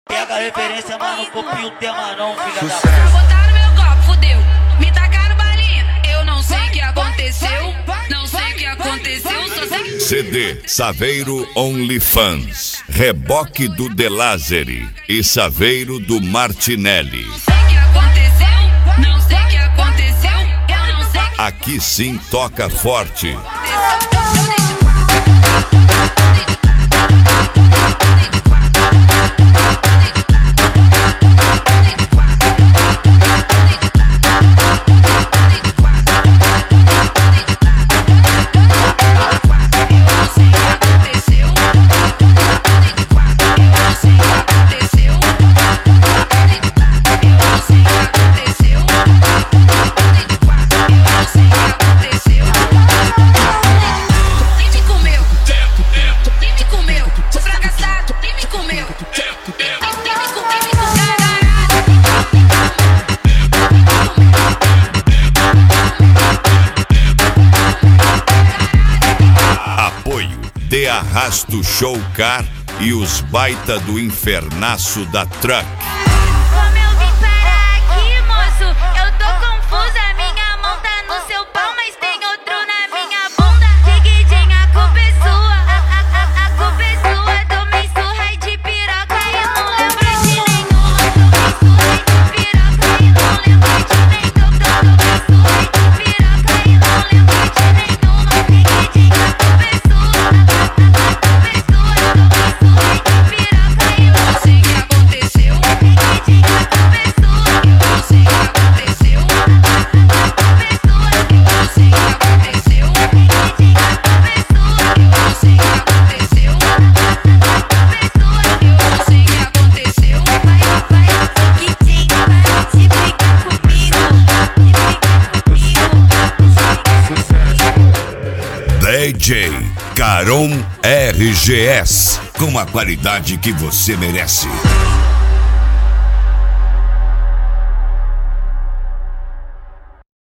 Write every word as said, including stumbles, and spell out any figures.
Pega a referência, mano, copia o tema não, filha da puta. Botaram meu copo, fudeu. Me tacaram balinha. Eu não sei o que aconteceu. Não sei o que aconteceu, só sei que... C D Saveiro OnlyFans, reboque do Delazeri e Saveiro do Martinelli. Não sei o que aconteceu. Não sei o que aconteceu. Eu não sei. Aqui sim toca forte. De Arrasto Showcar e os baita do infernaço da Truck. Como eu vim parar aqui, moço? Eu tô confusa, minha mão tá no seu pau, mas tem outro na minha bunda. Digidinha, a culpa é sua, a, a, a, a culpa é sua. Tomei surra de piroca e não lembro de nenhuma. Tomei surra de piroca e não lembro de nenhuma. Tomei surra de piroca e não lembro de nenhuma. Digidinha, a culpa é sua. D J Caron R G S, com a qualidade que você merece.